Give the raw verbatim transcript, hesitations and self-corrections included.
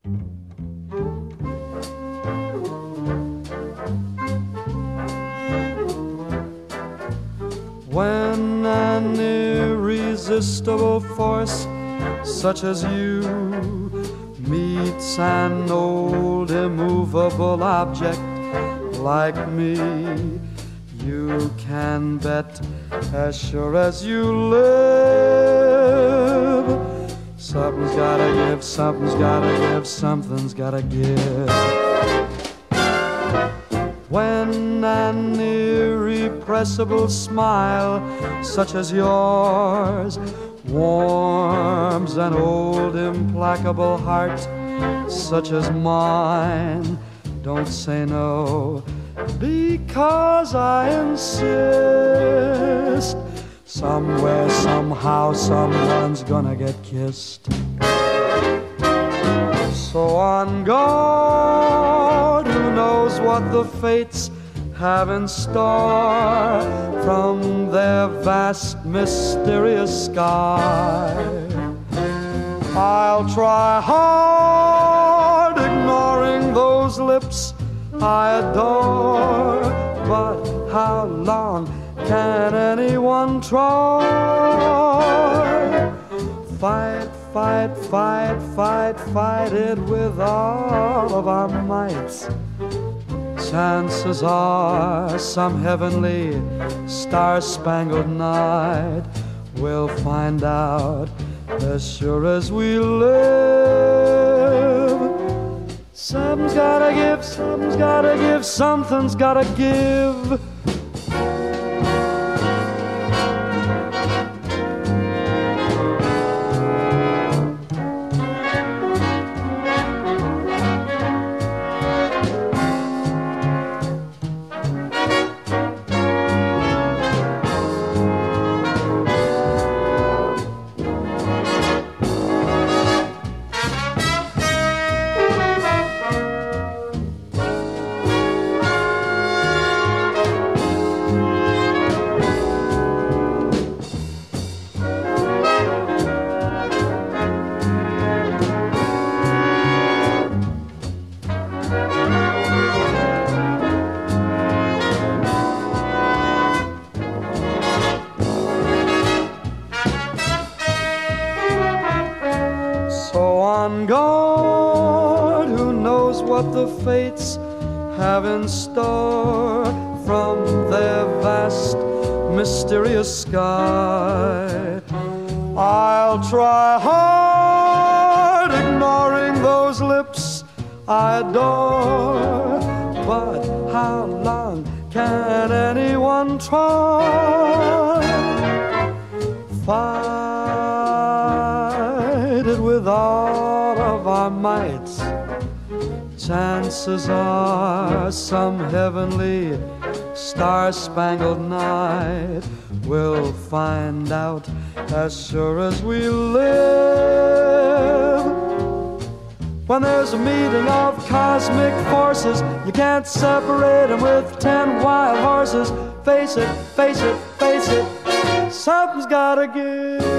When an irresistible force such as you meets an old immovable object like me, you can bet as sure as you live, something's gotta give, something's gotta give, something's gotta give. When an irrepressible smile such as yours warms an old implacable heart such as mine, don't say no, because I insist. Somewhere, somehow, someone's gonna get kissed. So on guard, who knows what the fates have in store from their vast, mysterious sky. I'll try hard, ignoring those lips I adore, but how long can anyone try? Fight, fight, fight, fight, fight it with all of our mights. Chances are some heavenly star-spangled night we'll find out as sure as we live. Something's gotta give, something's gotta give, something's gotta give. On guard, who knows what the fates have in store from their vast, mysterious sky. I'll try hard, ignoring those lips I adore, but how long can anyone try? Fight it with all of our mights. Chances are some heavenly star-spangled night we'll find out as sure as we live. When there's a meeting of cosmic forces, you can't separate them with ten wild horses. Face it, face it, face it, something's gotta give.